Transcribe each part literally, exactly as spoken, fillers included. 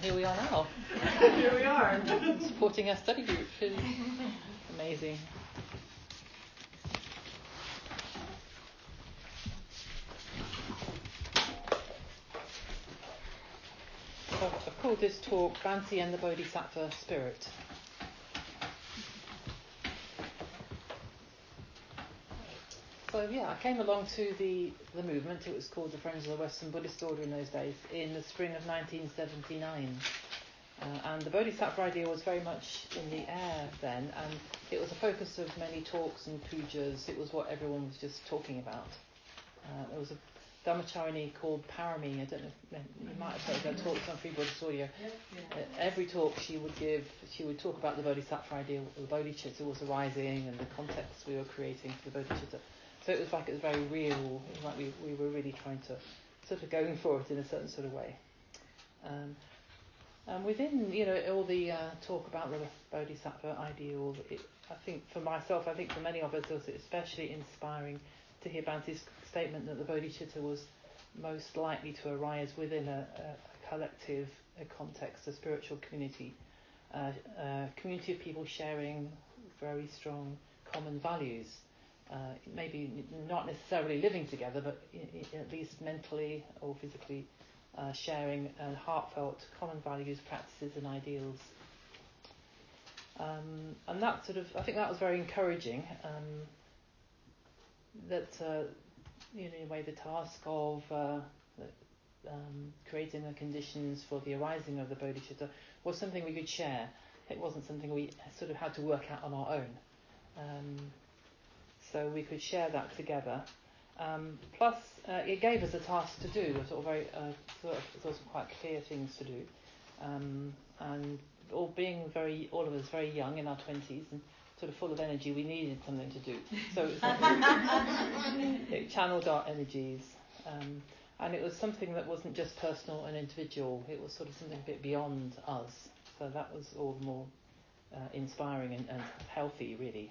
here we are now. Here we are. Supporting our study group. Is amazing. So I've called this talk Bhante and the Bodhisattva Spirit. So yeah, I came along to the, the movement. It was called the Friends of the Western Buddhist Order in those days, in the spring of nineteen seventy-nine. Uh, and the Bodhisattva idea was very much in the air then, and it was a focus of many talks and pujas. It was what everyone was just talking about. Uh, there was a Dhammacharini called Parami. I don't know if you might have heard her talks on Free Buddhist Audio. Yeah, yeah. Uh, every talk she would give, she would talk about the Bodhisattva idea. The Bodhicitta was arising and the context we were creating for the Bodhicitta. So it was like it was very real. It was like we, we were really trying to sort of going for it in a certain sort of way. Um, and within, you know, all the uh, talk about the Bodhisattva ideal, it, I think for myself, I think for many of us, it was especially inspiring to hear Bhante's statement that the Bodhicitta was most likely to arise within a, a, a collective, a context, a spiritual community, uh, a community of people sharing very strong common values. Uh, maybe not necessarily living together, but I- I- at least mentally or physically uh, sharing and heartfelt common values, practices and ideals. Um, and that sort of, I think that was very encouraging. Um, that, uh, you know, in a way, the task of uh, um, creating the conditions for the arising of the Bodhicitta was something we could share. It wasn't something we sort of had to work out on our own. Um, So we could share that together. Um, plus, uh, it gave us a task to do, a sort of very, uh, sort of, sort of quite clear things to do. Um, and all being very, all of us very young in our twenties and sort of full of energy, we needed something to do. So it, was like it channeled our energies. Um, and it was something that wasn't just personal and individual. It was sort of something a bit beyond us. So that was all the more uh, inspiring and, and healthy, really.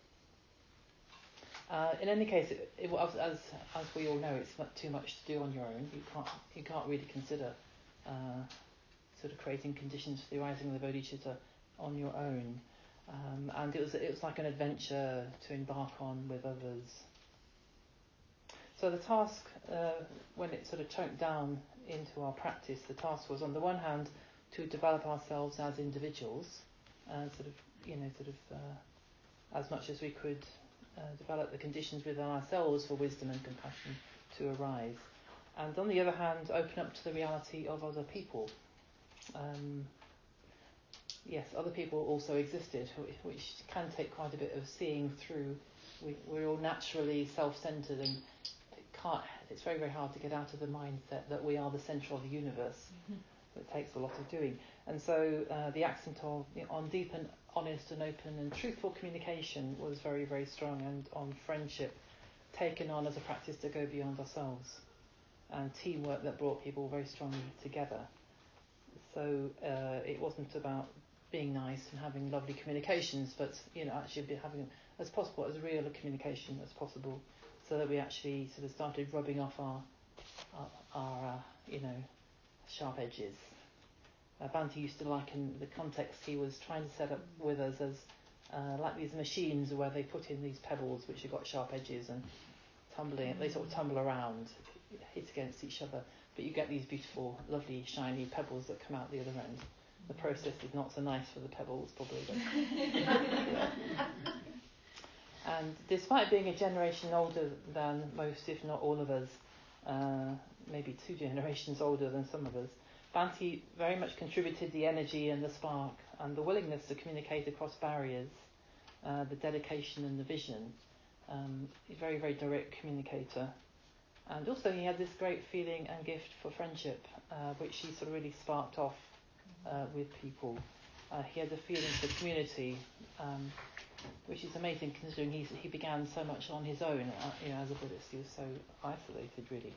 Uh, in any case, it, it, as, as as we all know, it's not too much to do on your own. You can't you can't really consider uh, sort of creating conditions for the arising of the Bodhicitta on your own. Um, and it was it was like an adventure to embark on with others. So the task, uh, when it sort of choked down into our practice, the task was on the one hand to develop ourselves as individuals, uh, sort of you know sort of uh, as much as we could. Uh, develop the conditions within ourselves for wisdom and compassion to arise, and on the other hand open up to the reality of other people. Um, yes, other people also existed, which, which can take quite a bit of seeing through. We, we're all naturally self-centered, and it can't, it's very very hard to get out of the mindset that we are the centre of the universe. Mm-hmm. It takes a lot of doing, and so uh, the accent of, you know, on deep and honest and open and truthful communication was very, very strong, and on friendship taken on as a practice to go beyond ourselves, and teamwork that brought people very strongly together. So uh, it wasn't about being nice and having lovely communications, but you know actually be having as possible as real a communication as possible, so that we actually sort of started rubbing off our our, our uh, you know sharp edges. Uh, Bhante used to liken the context he was trying to set up with us as uh, like these machines where they put in these pebbles which have got sharp edges and tumbling, they sort of tumble around, hit against each other, but you get these beautiful, lovely, shiny pebbles that come out the other end. The process is not so nice for the pebbles, probably. But, yeah. And despite being a generation older than most, if not all of us, uh, maybe two generations older than some of us, Bhante very much contributed the energy and the spark and the willingness to communicate across barriers, uh, the dedication and the vision. Um, he's a very, very direct communicator. And also he had this great feeling and gift for friendship, uh, which he sort of really sparked off uh, with people. Uh, he had a feeling for community, um, which is amazing considering he's, he began so much on his own. Uh, you know, as a Buddhist, he was so isolated, really.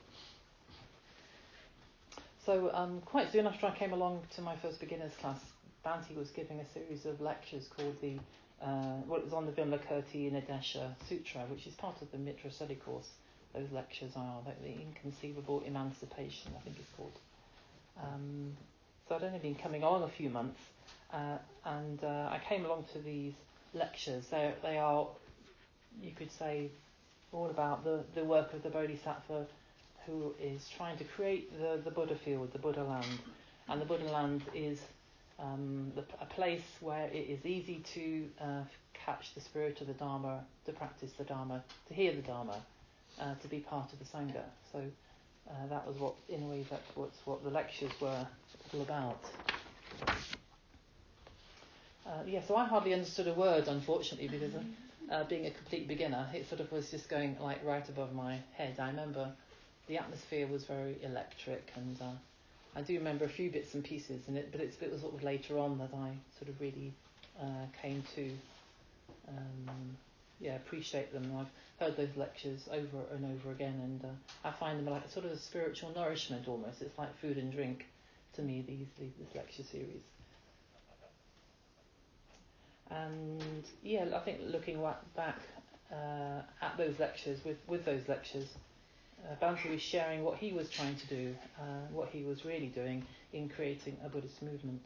So um, quite soon after I came along to my first beginners class, Bhante was giving a series of lectures called the, uh, well, it was on the Vimalakirti Nadesha Sutra, which is part of the Mitra study course. Those lectures are like the Inconceivable Emancipation, I think it's called. Um, So I'd only been coming on a few months, uh, and uh, I came along to these lectures. They they are, you could say, all about the, the work of the Bodhisattva who is trying to create the, the Buddha field, the Buddha land. And the Buddha land is um, the, a place where it is easy to uh, catch the spirit of the Dharma, to practice the Dharma, to hear the Dharma, uh, to be part of the Sangha. So uh, that was what, in a way, that's what's what the lectures were all about. Uh, yeah, so I hardly understood a word, unfortunately, because uh, being a complete beginner, it sort of was just going like right above my head. I remember the atmosphere was very electric, and uh, I do remember a few bits and pieces in it, but it's, it was sort of later on that I sort of really uh, came to um, yeah appreciate them. I've heard those lectures over and over again, and uh, I find them like sort of a spiritual nourishment almost. It's like food and drink to me, these, these this lecture series. And yeah, I think looking back uh, at those lectures, with, with those lectures, uh, Bhante was sharing what he was trying to do, uh, what he was really doing in creating a Buddhist movement.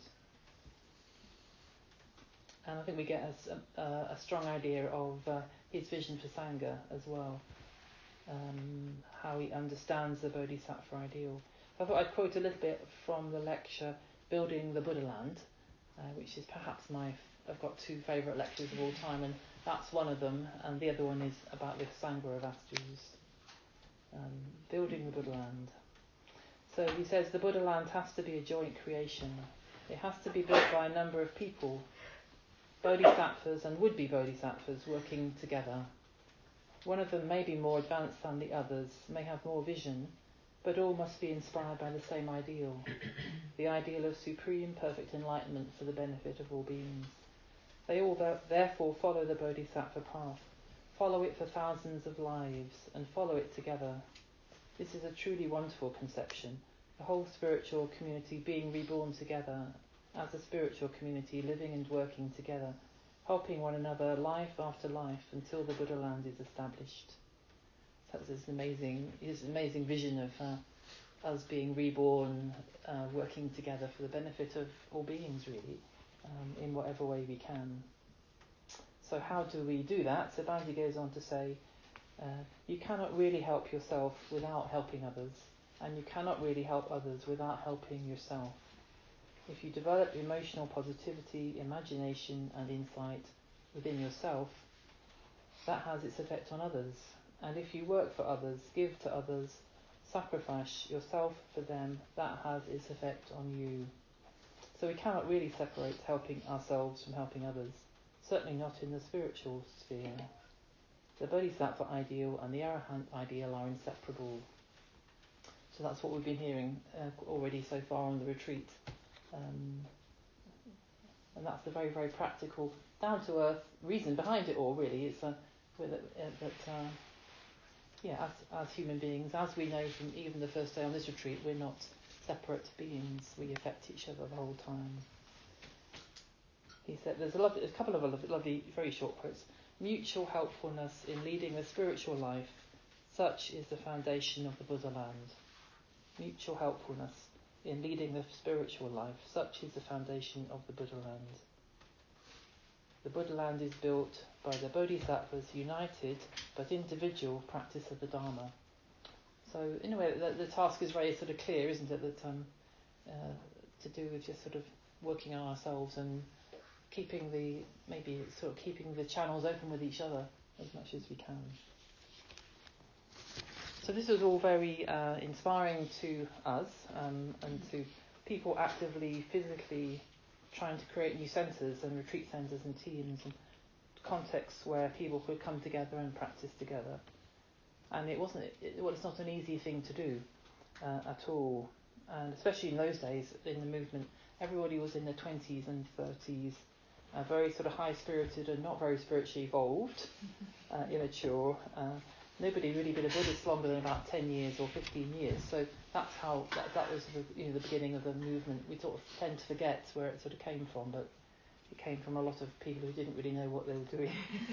And I think we get a, a, a strong idea of uh, his vision for Sangha as well, um, how he understands the Bodhisattva ideal. I thought I'd quote a little bit from the lecture, Building the Buddha Land, uh, which is perhaps my I've got two favourite lectures of all time, and that's one of them, and the other one is about the Sangha of Vastus, um, building the Buddha land. So he says the Buddha land has to be a joint creation. It has to be built by a number of people, bodhisattvas and would-be bodhisattvas working together. One of them may be more advanced than the others, may have more vision, but all must be inspired by the same ideal, the ideal of supreme perfect enlightenment for the benefit of all beings. They all therefore follow the Bodhisattva path, follow it for thousands of lives, and follow it together. This is a truly wonderful conception, the whole spiritual community being reborn together, as a spiritual community living and working together, helping one another life after life until the Buddha land is established. So that's his amazing, his amazing vision of uh, us being reborn, uh, working together for the benefit of all beings, really. Um, in whatever way we can. So how do we do that? So Bhante goes on to say, uh, you cannot really help yourself without helping others, and you cannot really help others without helping yourself. If you develop emotional positivity, imagination and insight within yourself, that has its effect on others. And if you work for others, give to others, sacrifice yourself for them, that has its effect on you. So we cannot really separate helping ourselves from helping others, certainly not in the spiritual sphere. The Bodhisattva ideal and the Arahant ideal are inseparable. So that's what we've been hearing uh, already so far on the retreat. Um, and that's the very, very practical, down-to-earth reason behind it all, really. It's uh, with it, uh, that, uh, yeah, as, as human beings, as we know from even the first day on this retreat, we're not separate beings, we affect each other the whole time. He said, there's a, lovely, a couple of lovely, lovely, very short quotes. Mutual helpfulness in leading a spiritual life, such is the foundation of the Buddha land. Mutual helpfulness in leading the spiritual life, such is the foundation of the Buddha land. The Buddha land is built by the Bodhisattvas' united but individual practice of the Dharma. So in a way, the, the task is very sort of clear, isn't it? That um, uh, to do with just sort of working on ourselves and keeping the maybe sort of keeping the channels open with each other as much as we can. So this was all very uh, inspiring to us um, and to people actively, physically trying to create new centres and retreat centres and teams and contexts where people could come together and practice together. And it wasn't, it, well, it's not an easy thing to do uh, at all. And especially in those days, in the movement, everybody was in their twenties and thirties, uh, very sort of high-spirited and not very spiritually evolved, uh, immature. Uh, nobody really been a Buddhist longer than about ten years or fifteen years. So that's how, that, that was the, you know, the beginning of the movement. We sort of tend to forget where it sort of came from, but it came from a lot of people who didn't really know what they were doing.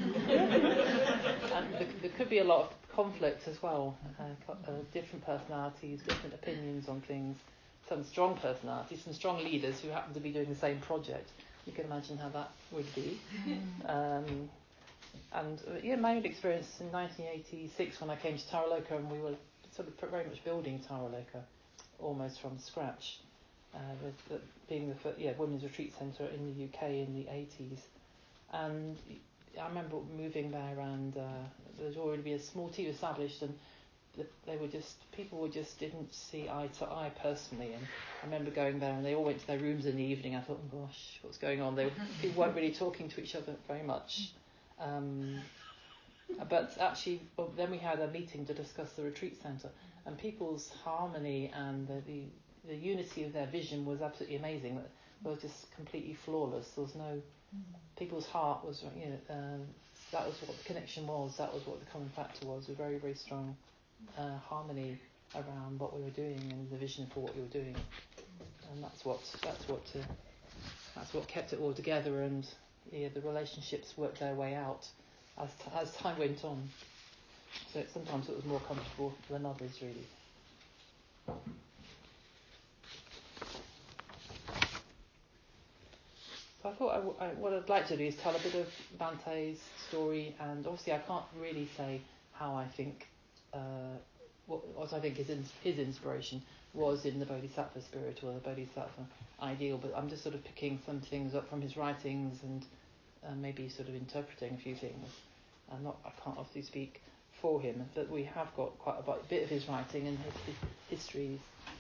And there, there could be a lot of conflict as well, uh, uh, different personalities, different opinions on things, some strong personalities, some strong leaders who happen to be doing the same project. You can imagine how that would be. Um, and uh, yeah, my own experience in nineteen eighty-six when I came to Taraloka, and we were sort of very much building Taraloka almost from scratch, uh, with the, being the first, yeah, women's retreat centre in the U K in the eighties. And I remember moving there, and uh, there was already a small team established, and they were just, people were just didn't see eye to eye personally. And I remember going there, and they all went to their rooms in the evening. I thought, oh gosh, what's going on? They people weren't really talking to each other very much. Um, but actually, well, then we had a meeting to discuss the retreat centre, and people's harmony and the, the the unity of their vision was absolutely amazing. They were just completely flawless. There was no, people's heart was, you know, um, that was what the connection was. That was what the common factor was. A very, very strong uh, harmony around what we were doing and the vision for what we were doing. And that's what that's what uh, that's what kept it all together. And yeah, the relationships worked their way out as t- as time went on. So it, sometimes it was more comfortable than others, really. So I thought I w- I, what I'd like to do is tell a bit of Bante's story, and obviously I can't really say how I think, uh, what, what I think his ins- his inspiration was in the Bodhisattva spirit or the Bodhisattva ideal, but I'm just sort of picking some things up from his writings and uh, maybe sort of interpreting a few things. I'm not, I can't obviously speak for him, but we have got quite a bit of his writing and his, his histories.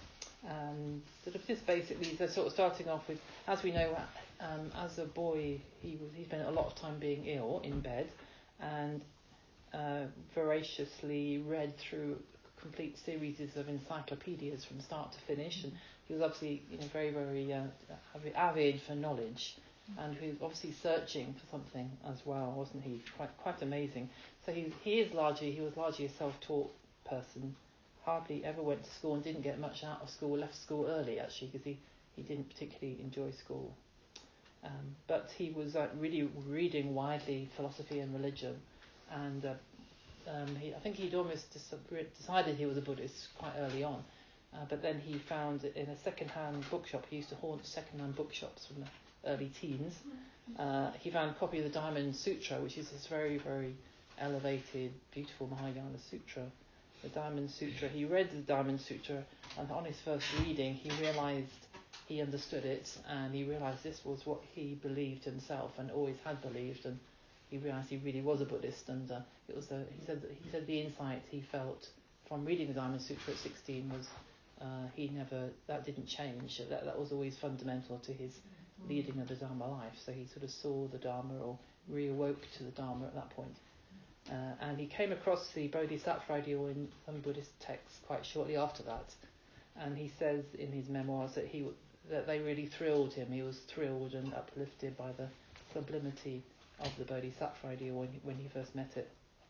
Um, sort of just basically, they're sort of starting off with, as we know, um, as a boy, he was he spent a lot of time being ill in bed, and uh, voraciously read through complete series of encyclopedias from start to finish, and he was obviously, you know, very very uh, avid for knowledge, and he was obviously searching for something as well, wasn't he? Quite quite amazing. So he he is largely he was largely a self-taught person. Hardly ever went to school and didn't get much out of school. Left school early actually because he, he didn't particularly enjoy school. Um, but he was uh, really reading widely philosophy and religion, and uh, um, he, I think he'd almost dis- decided he was a Buddhist quite early on. Uh, but then he found it in a second-hand bookshop. He used to haunt second-hand bookshops from the early teens. Uh, he found a copy of the Diamond Sutra, which is this very, very elevated, beautiful Mahayana sutra. The Diamond Sutra. He read the Diamond Sutra, and on his first reading, he realised he understood it, and he realised this was what he believed himself and always had believed, and he realised he really was a Buddhist. And uh, it was the, he said he said the insight he felt from reading the Diamond Sutra at sixteen was uh, he never that didn't change. That that was always fundamental to his leading of the Dharma life. So he sort of saw the Dharma or reawoke to the Dharma at that point. Uh, and he came across the Bodhisattva ideal in some Buddhist texts quite shortly after that, and he says in his memoirs that he that they really thrilled him. He was thrilled and uplifted by the sublimity of the Bodhisattva ideal when he, when he first met it.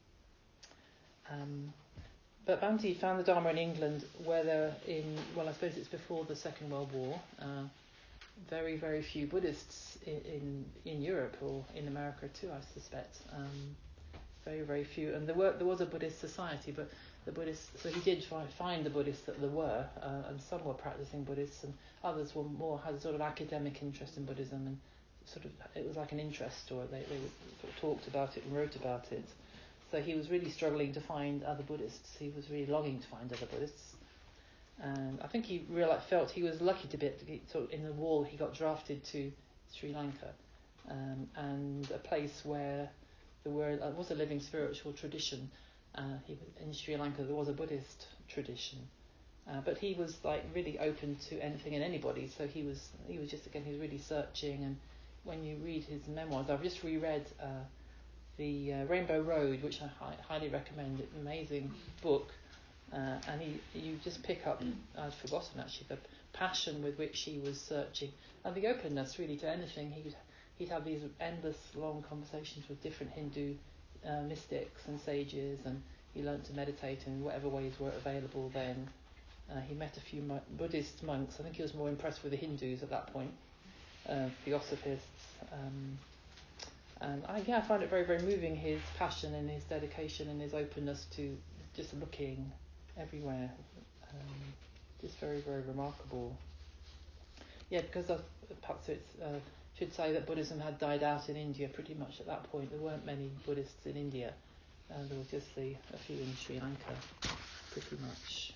Um, but Bhante found the Dharma in England, where there in well, I suppose it's before the Second World War. Uh, very very few Buddhists in, in in Europe or in America too, I suspect. Um, Very, very few, and there were there was a Buddhist society, but the Buddhists. So he did try find the Buddhists that there were, uh, and some were practicing Buddhists, and others were more had a sort of academic interest in Buddhism, and sort of it was like an interest, or they they sort of talked about it and wrote about it. So he was really struggling to find other Buddhists. He was really longing to find other Buddhists, and I think he really felt he was lucky to be to get, sort of in the war. He got drafted to Sri Lanka, um, and a place where there were, uh, was a living spiritual tradition. Uh, he, in Sri Lanka there was a Buddhist tradition, uh, but he was like really open to anything and anybody. So he was he was just again he was really searching. And when you read his memoirs, I've just reread uh, the uh, Rainbow Road, which I hi- highly recommend. It's an amazing book, uh, and he you just pick up. I'd forgotten actually the passion with which he was searching and the openness really to anything. He would He'd have these endless, long conversations with different Hindu uh, mystics and sages, and he learned to meditate in whatever ways were available then. Uh, he met a few mo- Buddhist monks. I think he was more impressed with the Hindus at that point, uh, theosophists. Um, and I, yeah, I find it very, very moving, his passion and his dedication and his openness to just looking everywhere. Um, just very, very remarkable. Yeah, because of, perhaps it's uh, should say that Buddhism had died out in India pretty much at that point. There weren't many Buddhists in India. Uh, there was just the, a few in Sri Lanka, pretty much.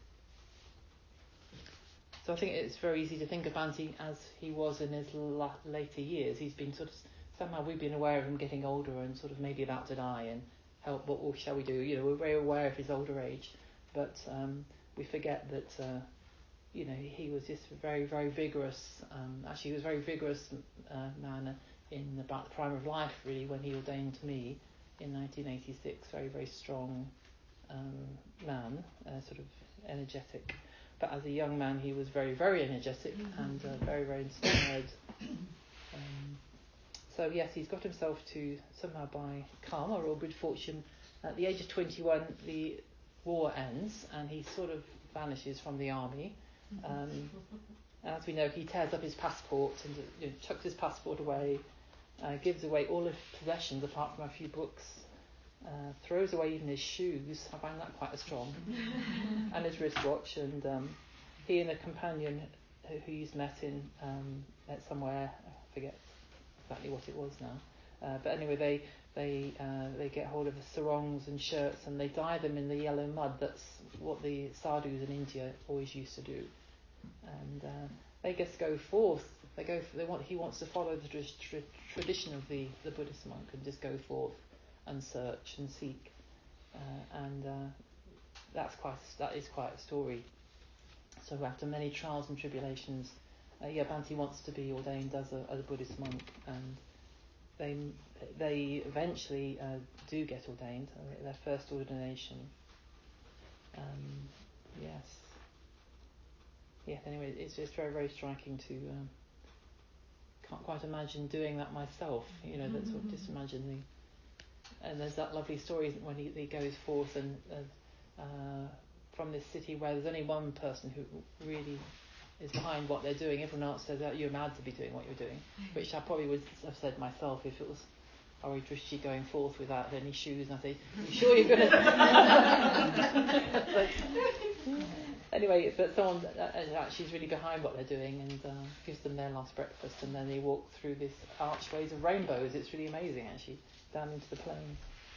So I think it's very easy to think of Bhante as he was in his la- later years. He's been sort of, somehow we've been aware of him getting older and sort of maybe about to die and help, what, what shall we do? You know, we're very aware of his older age, but um, we forget that, uh, you know, he was just a very, very vigorous, um, actually he was a very vigorous uh, man in about the prime of life, really, when he ordained me in nineteen eighty-six. Very, very strong um, man, uh, sort of energetic. But as a young man, he was very, very energetic and uh, very, very inspired. Um, so yes, he's got himself to, somehow by karma or good fortune, at the age of twenty-one, the war ends and he sort of vanishes from the army. Um, as we know, he tears up his passport and you know, chucks his passport away, uh, gives away all his possessions apart from a few books, uh, throws away even his shoes. I find that quite a strong, and his wristwatch. And um, he and a companion who, who he's met in um, met somewhere, I forget exactly what it was now. Uh, but anyway, they they uh, they get hold of the sarongs and shirts and they dye them in the yellow mud. That's what the sadhus in India always used to do. And uh, they just go forth. They go. They want. He wants to follow the tra- tra- tradition of the, the Buddhist monk and just go forth and search and seek. Uh, and uh, that's quite. That is quite a story. So after many trials and tribulations, uh, yeah, Bhante wants to be ordained as a, as a Buddhist monk, and they they eventually uh, do get ordained. Uh, their first ordination. Um, yes. Yeah, anyway, it's just very, very striking to, um, can't quite imagine doing that myself, you know, that sort of just imagine the, and there's that lovely story when he, he goes forth and uh, uh, from this city where there's only one person who really is behind what they're doing. Everyone else says that you're mad to be doing what you're doing, which I probably would have said myself if it was Ari Drishti going forth without any shoes, and I say, you sure you're going to... so, anyway, but someone that actually is really behind what they're doing and uh, gives them their last breakfast, and then they walk through this archways of rainbows. It's really amazing, actually, down into the plain.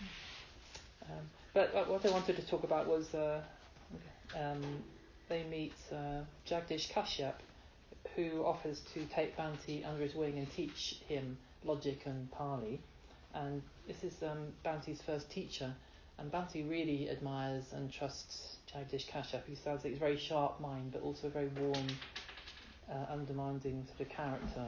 Um, but what I wanted to talk about was uh, um, they meet uh, Jagdish Kashyap, who offers to take Bhante under his wing and teach him logic and Pali. And this is um, Bhante's first teacher, and Bhante really admires and trusts Jagdish Kashyap, who sounds like he's a very sharp mind, but also a very warm, uh, undemanding sort of character.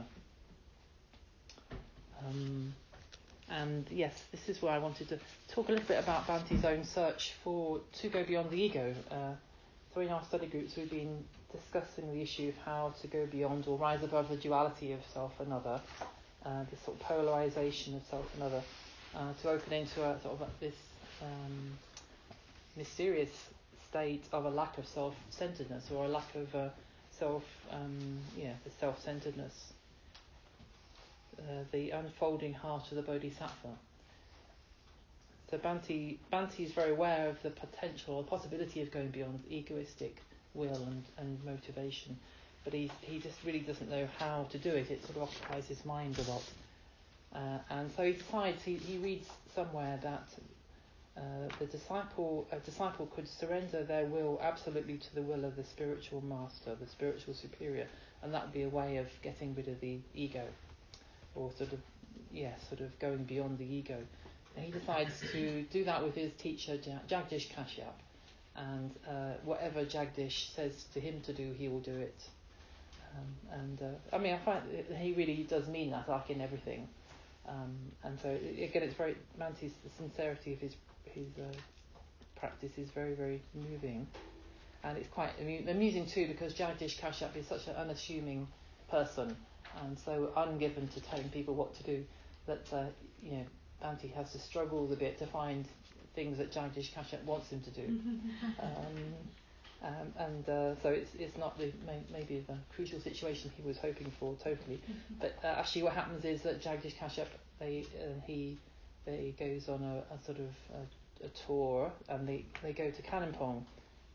Um, and yes, this is where I wanted to talk a little bit about Bhante's own search for to go beyond the ego. Uh, so in our study groups, we've been discussing the issue of how to go beyond or rise above the duality of self and other. Uh, this sort of polarization of self and other, uh, to open into a sort of this um, mysterious state of a lack of self-centeredness or a lack of uh, self, um, yeah, the self-centeredness, uh, the unfolding heart of the Bodhisattva. So Bhante, Bhante is very aware of the potential, the possibility of going beyond egoistic will and, and motivation. But he he just really doesn't know how to do it. It sort of occupies his mind a lot. Uh, and so he decides, he, he reads somewhere that uh, the disciple a disciple could surrender their will absolutely to the will of the spiritual master, the spiritual superior, and that would be a way of getting rid of the ego, or sort of, yeah, sort of going beyond the ego. And he decides to do that with his teacher, Jagdish Kashyap, and uh, whatever Jagdish says to him to do, he will do it. Um, and uh, I mean, I find he really does mean that, like in everything. Um, and so again, it's very Bhante's the sincerity of his his uh, practice is very, very moving, and it's quite amu- amusing too, because Jagdish Kashyap is such an unassuming person and so ungiven to telling people what to do that uh, you know Bhante has to struggle a bit to find things that Jagdish Kashyap wants him to do. um, Um, and uh, so it's it's not the may, maybe the crucial situation he was hoping for totally, but uh, actually what happens is that Jagdish Kashyap they uh, he they goes on a, a sort of a, a tour, and they, they go to Kalimpong,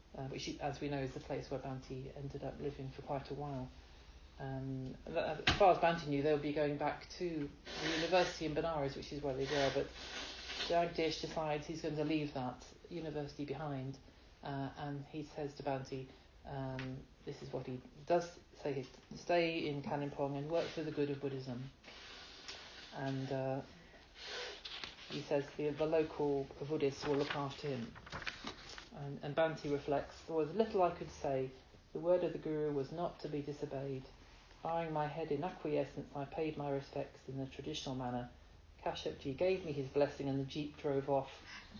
uh, which, as we know, is the place where Bhante ended up living for quite a while. Um, as far as Bhante knew, they would be going back to the university in Benares, which is where they were, but Jagdish decides he's going to leave that university behind, uh, and he says to Bhante, um, this is what he does say, stay in Kalimpong and work for the good of Buddhism. And uh, he says the, the local Buddhists will look after him. And, and Bhante reflects, there was little I could say, the word of the Guru was not to be disobeyed. Bowing my head in acquiescence, I paid my respects in the traditional manner. Kashyapji gave me his blessing and the jeep drove off.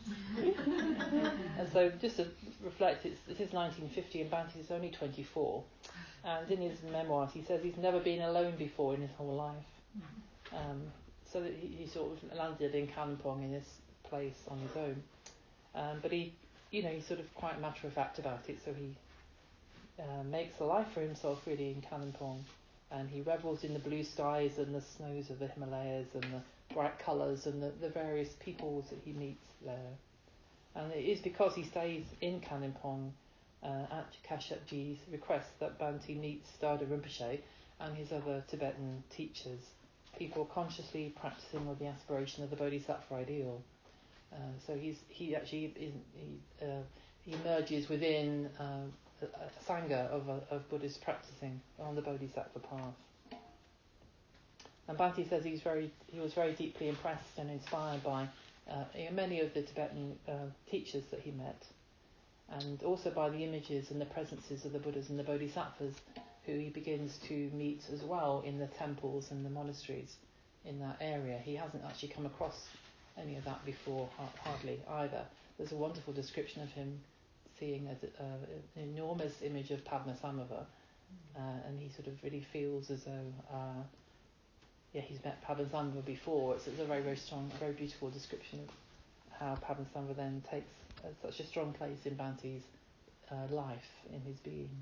And so just to reflect, it's, it is nineteen fifty and Bhante is only twenty-four. And in his memoirs he says he's never been alone before in his whole life. Um, so that he, he sort of landed in Kalimpong in this place on his own. Um, but he, you know, he's sort of quite matter of fact about it, so he uh, makes a life for himself really in Kalimpong. And he revels in the blue skies and the snows of the Himalayas and the bright colours and the, the various peoples that he meets there. And it is because he stays in Kalimpong uh, at Kashyapji's request that Bhante meets Dada Rinpoche and his other Tibetan teachers, people consciously practicing with the aspiration of the Bodhisattva ideal. Uh, so he's he actually is, he, uh, he emerges within uh, a, a sangha of, a, of Buddhists practicing on the Bodhisattva path. And Bhante says he's very he was very deeply impressed and inspired by uh, many of the Tibetan uh, teachers that he met, and also by the images and the presences of the Buddhas and the Bodhisattvas who he begins to meet as well in the temples and the monasteries in that area. He hasn't actually come across any of that before, hardly either. There's a wonderful description of him seeing a, uh, an enormous image of Padmasambhava, uh, and he sort of really feels as though uh, yeah, he's met Padmasambhava before. It's, it's a very, very strong, very beautiful description of how Padmasambhava then takes uh, such a strong place in Bhante's uh, life, in his being.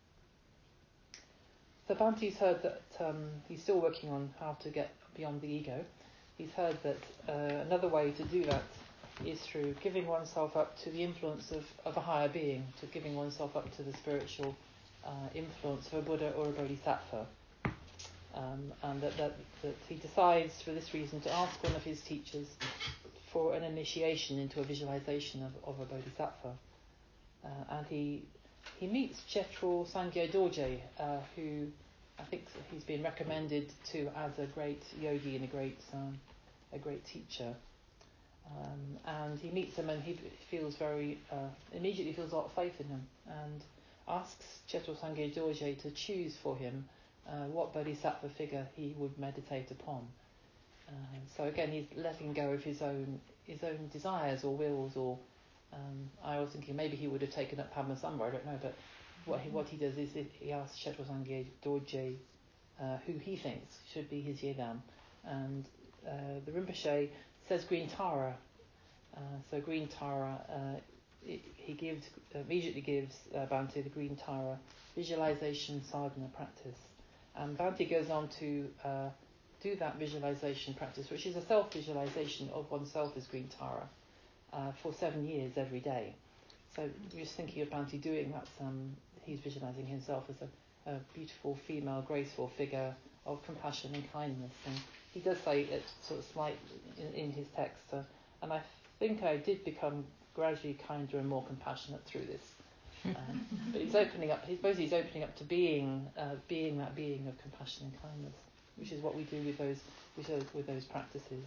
So Bhante's heard that um, he's still working on how to get beyond the ego. He's heard that uh, another way to do that is through giving oneself up to the influence of, of a higher being, to giving oneself up to the spiritual uh, influence of a Buddha or a Bodhisattva. Um, and that, that, that he decides for this reason to ask one of his teachers for an initiation into a visualization of, of a Bodhisattva. Uh, and he he meets Chetral Sangye Dorje, uh, who I think he's been recommended to as a great yogi and a great um, a great teacher. Um, and he meets him and he feels very uh, immediately feels a lot of faith in him and asks Chetral Sangye Dorje to choose for him uh, what Bodhisattva figure he would meditate upon. Uh, so again, he's letting go of his own his own desires or wills, or um, I was thinking maybe he would have taken up Padmasambhava, I don't know, but what he what he does is he asks Chetral Sangye Dorje uh, who he thinks should be his Yedam, and uh, the Rinpoche says Green Tara. Uh, so Green Tara, uh, it, he gives immediately gives uh, Bhante the Green Tara visualization sadhana practice, and Bhante goes on to uh, do that visualization practice, which is a self-visualization of oneself as Green Tara, uh, for seven years every day. So just thinking of Bhante doing that, um, he's visualizing himself as a, a beautiful female, graceful figure of compassion and kindness. And he does say it sort of slight in, in his text, uh, and I think I did become gradually kinder and more compassionate through this. Um, but he's opening up. He suppose he's opening up to being, uh, being that being of compassion and kindness, which is what we do with those with those, with those practices.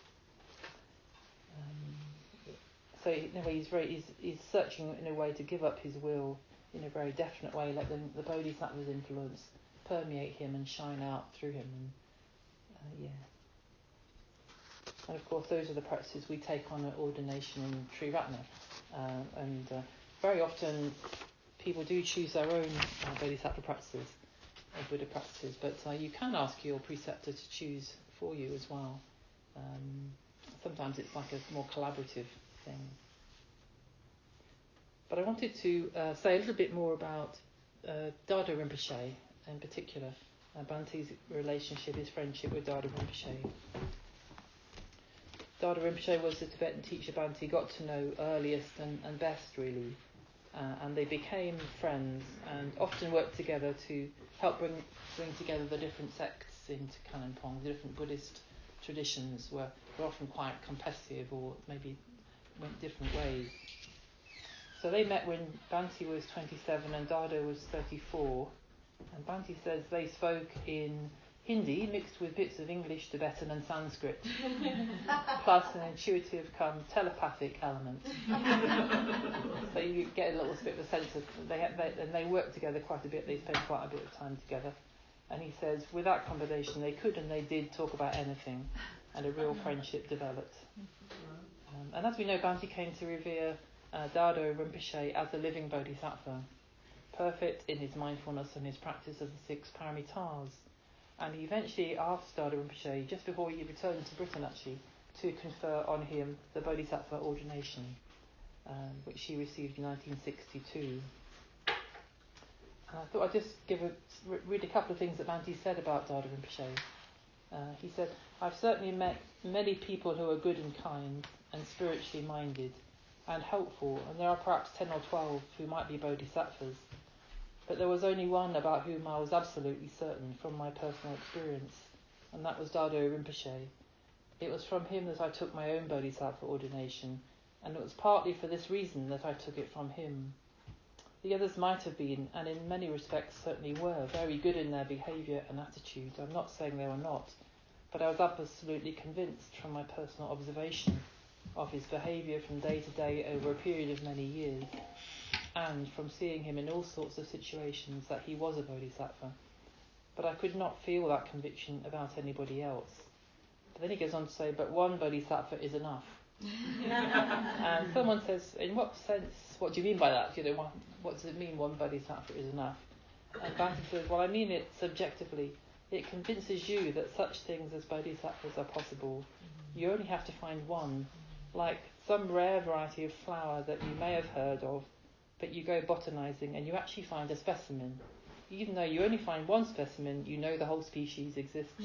Um, so in a way, he's very he's, he's searching in a way to give up his will in a very definite way, let the, the Bodhisattva's influence permeate him and shine out through him. And, uh, yeah. And of course, those are the practices we take on at ordination in Triratna. Uh, and uh, very often, people do choose their own uh, Bodhisattva practices, or Buddha practices, but uh, you can ask your preceptor to choose for you as well. Um, sometimes it's like a more collaborative thing. But I wanted to uh, say a little bit more about uh, Dada Rinpoche in particular, uh, Bhante's relationship, his friendship with Dada Rinpoche. Dada Rinpoche was the Tibetan teacher Bhante got to know earliest and, and best, really. uh, and they became friends and often worked together to help bring bring together the different sects into Kalimpong. The different Buddhist traditions were, were often quite competitive or maybe went different ways. So they met when Bhante was twenty-seven and Dado was thirty-four. And Bhante says they spoke in Hindi mixed with bits of English, Tibetan and Sanskrit, plus an intuitive come telepathic element. So you get a little bit of a sense of they, have, they and they work together quite a bit. They spend quite a bit of time together. And he says with that combination they could and they did talk about anything, and a real friendship developed. Um, and as we know, Bhante came to revere uh, Dado Rinpoche as a living bodhisattva, perfect in his mindfulness and his practice of the six paramitas. And he eventually asked Dado Rinpoche, just before he returned to Britain actually, to confer on him the bodhisattva ordination, um, which he received in nineteen sixty-two. And I thought I'd just give a, read a couple of things that Bhante said about Dado Rinpoche. Uh, he said, I've certainly met many people who are good and kind and spiritually minded and helpful, and there are perhaps ten or twelve who might be bodhisattvas. But there was only one about whom I was absolutely certain from my personal experience, and that was Dado Rinpoche. It was from him that I took my own bodhisattva ordination, and it was partly for this reason that I took it from him. The others might have been, and in many respects certainly were, very good in their behaviour and attitude. I'm not saying they were not, but I was absolutely convinced from my personal observation of his behaviour from day to day over a period of many years, and from seeing him in all sorts of situations, that he was a bodhisattva. But I could not feel that conviction about anybody else. But then he goes on to say, but one bodhisattva is enough. And someone says, in what sense, what do you mean by that? You know, what, what does it mean one bodhisattva is enough? And Bhante says, well, I mean it subjectively. It convinces you that such things as bodhisattvas are possible. You only have to find one, like some rare variety of flower that you may have heard of, but you go botanising and you actually find a specimen. Even though you only find one specimen, you know the whole species exists.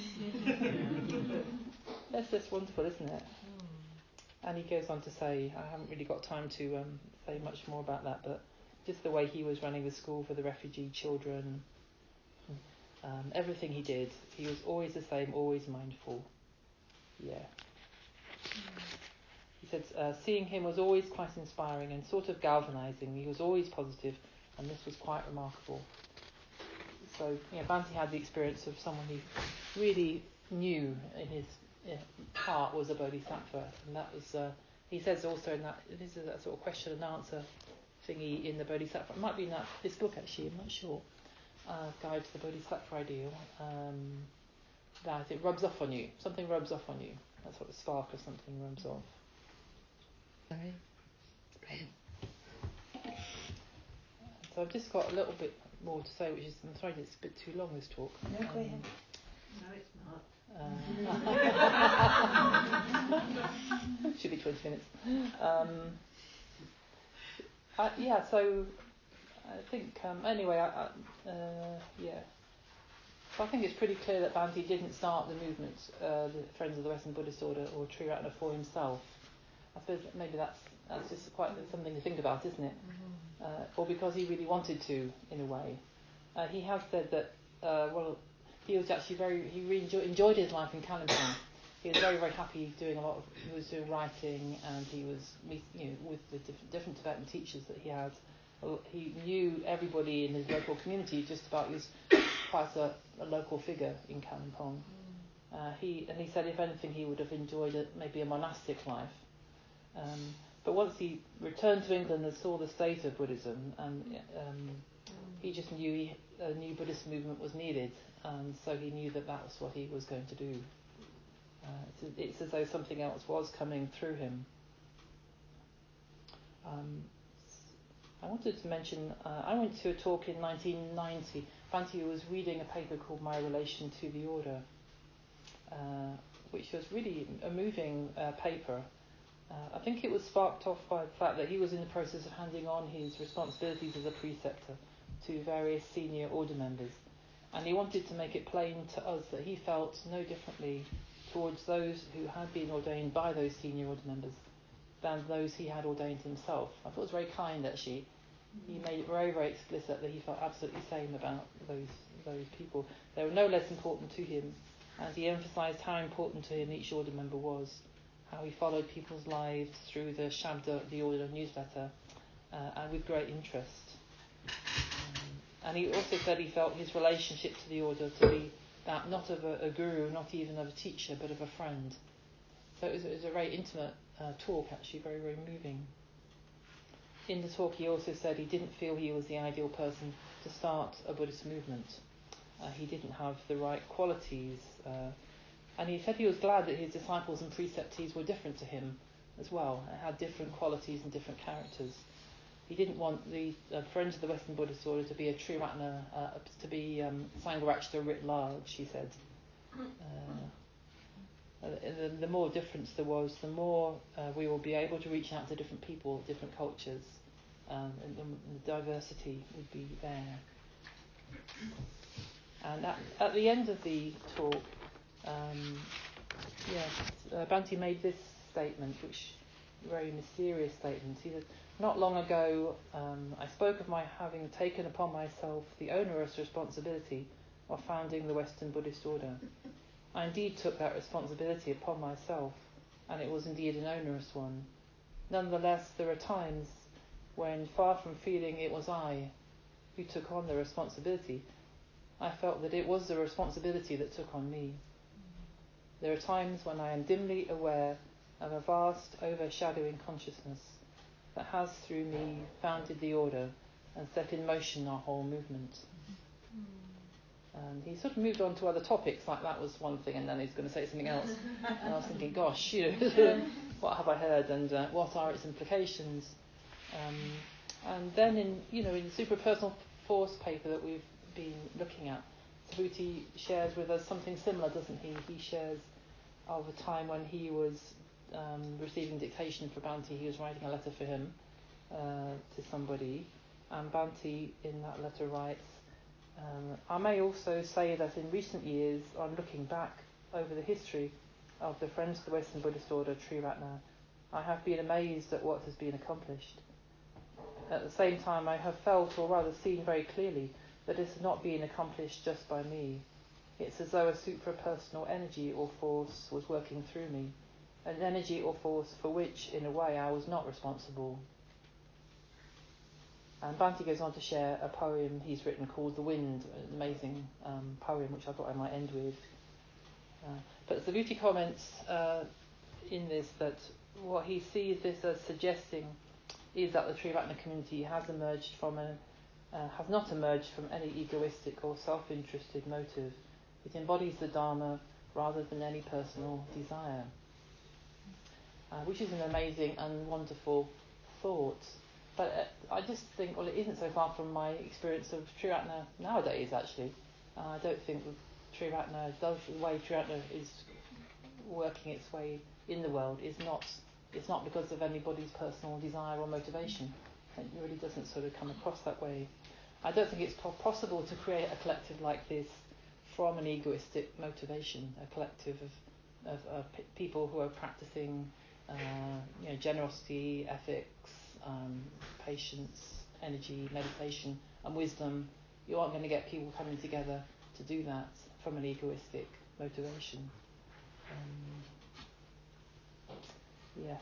That's just wonderful, isn't it? And he goes on to say, I haven't really got time to um, say much more about that, but just the way he was running the school for the refugee children, um, everything he did, he was always the same, always mindful. Yeah. He said, uh, seeing him was always quite inspiring and sort of galvanising. He was always positive, and this was quite remarkable. So, you know, Bhante had the experience of someone he really knew in his uh, heart was a bodhisattva, and that was, uh, he says also in that, this is a sort of question and answer thingy in the Bodhisattva. It might be in that, this book actually, I'm not sure. Uh, Guide to the Bodhisattva Ideal. Um, that it rubs off on you. Something rubs off on you. That's what the spark of something rubs off. Sorry. So I've just got a little bit more to say, which is, I'm sorry it's a bit too long, this talk. No, go ahead. No, it's not. Uh, should be twenty minutes. Um, I, yeah, so I think, um, anyway, I, I, uh, yeah. So I think it's pretty clear that Bhante didn't start the movement, uh, the Friends of the Western Buddhist Order or Triratna for himself. I suppose that maybe that's that's just quite something to think about, isn't it? Mm-hmm. Uh, or because he really wanted to, in a way. Uh, he has said that, uh, well, he was actually very, he really enjoy, enjoyed his life in Kalimpong. He was very, very happy doing a lot of, he was doing writing, and he was, you know, with the different, different Tibetan teachers that he had. He knew everybody in his local community, just about. He was quite a, a local figure in Kalimpong. Mm. Uh, he and he said, if anything, he would have enjoyed a, maybe a monastic life. Um, but once he returned to England and saw the state of Buddhism, and um, he just knew he, a new Buddhist movement was needed, and so he knew that that was what he was going to do. Uh, it's, it's as though something else was coming through him. Um, I wanted to mention, uh, I went to a talk in nineteen ninety. Bhante was reading a paper called My Relation to the Order, uh, which was really a moving uh, paper. Uh, I think it was sparked off by the fact that he was in the process of handing on his responsibilities as a preceptor to various senior order members. And he wanted to make it plain to us that he felt no differently towards those who had been ordained by those senior order members than those he had ordained himself. I thought it was very kind, actually. He made it very, very explicit that he felt absolutely the same about those those people. They were no less important to him, and he emphasised how important to him each order member was, how he followed people's lives through the Shabda, the order newsletter, uh, and with great interest. Um, and he also said he felt his relationship to the order to be that not of a, a guru, not even of a teacher, but of a friend. So it was, it was a very intimate uh, talk, actually, very, very moving. In the talk, he also said he didn't feel he was the ideal person to start a Buddhist movement. Uh, he didn't have the right qualities. Uh, and he said he was glad that his disciples and preceptees were different to him as well, and had different qualities and different characters. He didn't want the uh, friends of the Western Buddhist order to be a Triratna, uh, to be um, Sangharakshita writ large, he said. Uh, the, the more difference there was, the more uh, we will be able to reach out to different people, different cultures, um, and, and the diversity would be there. And at, at the end of the talk, um, yes, uh, Bhante made this statement, which very mysterious statement. He said, "Not long ago, um, I spoke of my having taken upon myself the onerous responsibility of founding the Western Buddhist order. I indeed took that responsibility upon myself, and it was indeed an onerous one. Nonetheless, there are times when, far from feeling it was I who took on the responsibility, I felt that it was the responsibility that took on me. There are times when I am dimly aware of a vast, overshadowing consciousness that has, through me, founded the order and set in motion our whole movement." And he sort of moved on to other topics, like that was one thing, and then he's going to say something else. And I was thinking, gosh, you know, what have I heard, and uh, what are its implications? Um, and then in, you know, in the Suprapersonal Force paper that we've been looking at, Subhuti shares with us something similar, doesn't he? He shares of a time when he was um, receiving dictation for Bhante. He was writing a letter for him uh, to somebody, and Bhante in that letter writes, Um, I may also say that in recent years, on looking back over the history of the Friends of the Western Buddhist Order, Triratna, I have been amazed at what has been accomplished. At the same time, I have felt, or rather seen very clearly, that this has not been accomplished just by me. It's as though a suprapersonal energy or force was working through me, an energy or force for which, in a way, I was not responsible. And Bhante goes on to share a poem he's written called The Wind, an amazing um, poem which I thought I might end with. Uh, but Subhuti comments uh, in this that what he sees this as suggesting is that the Triratna community has emerged from a, uh, has not emerged from any egoistic or self-interested motive. It embodies the Dharma rather than any personal desire, uh, which is an amazing and wonderful thought. But uh, I just think, well, it isn't so far from my experience of Triratna nowadays, actually. Uh, I don't think Triratna does, the way Triratna is working its way in the world is not, it's not because of anybody's personal desire or motivation. It really doesn't sort of come across that way. I don't think it's possible to create a collective like this from an egoistic motivation, a collective of, of, of p- people who are practicing uh, you know, generosity, ethics, Um, patience, energy, meditation and wisdom. You aren't going to get people coming together to do that from an egoistic motivation. Um, yes.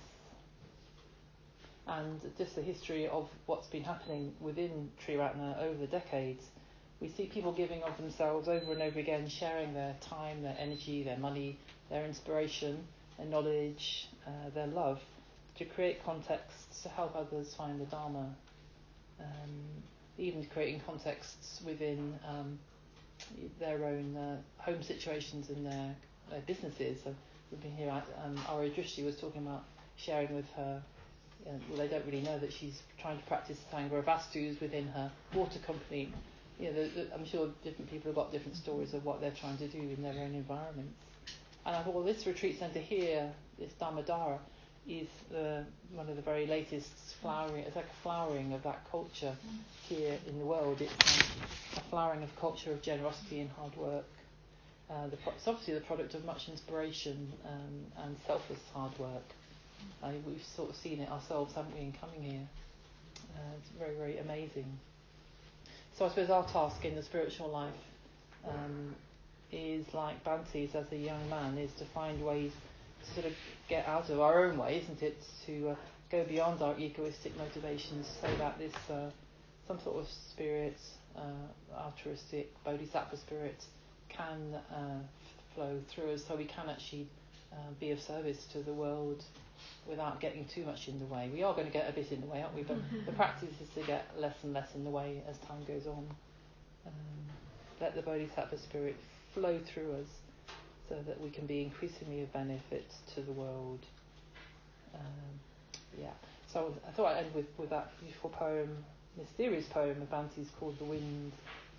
And just the history of what's been happening within Triratna over the decades, we see people giving of themselves over and over again, sharing their time, their energy, their money, their inspiration, their knowledge, uh, their love, to create contexts to help others find the Dharma. Um, even creating contexts within um, their own uh, home situations and their, their businesses. So we've been here, um, Ara Drishti was talking about sharing with her, uh, well, they don't really know that she's trying to practice Sangha Vastus within her water company. You know, the, the, I'm sure different people have got different stories of what they're trying to do in their own environments. And I thought, well, this retreat centre here, this Dhammadhara, is uh, one of the very latest flowering, it's like a flowering of that culture here in the world. It's um, a flowering of culture of generosity and hard work. Uh, the pro- it's obviously the product of much inspiration um, and selfless hard work. Uh, we've sort of seen it ourselves, haven't we, in coming here. Uh, it's very, very amazing. So I suppose our task in the spiritual life um, is like Bhante's as a young man, is to find ways to sort of get out of our own way, isn't it? To uh, go beyond our egoistic motivations so that this uh, some sort of spirit, uh, altruistic, bodhisattva spirit can uh, flow through us, so we can actually uh, be of service to the world without getting too much in the way. We are going to get a bit in the way, aren't we? But the practice is to get less and less in the way as time goes on. Um, let the bodhisattva spirit flow through us so that we can be increasingly of benefit to the world. Um, yeah. So I thought I'd end with, with that beautiful poem, mysterious poem of Bhante's called The Wind.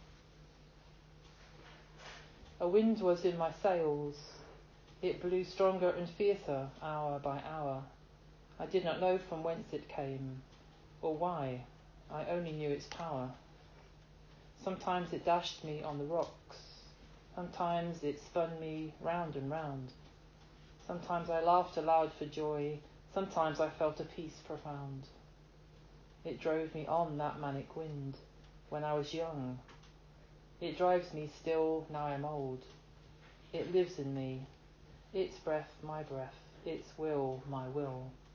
A wind was in my sails. It blew stronger and fiercer hour by hour. I did not know from whence it came, or why. I only knew its power. Sometimes it dashed me on the rocks. Sometimes it spun me round and round. Sometimes I laughed aloud for joy. Sometimes I felt a peace profound. It drove me on, that manic wind, when I was young. It drives me still, now I'm old. It lives in me. Its breath, my breath. Its will, my will.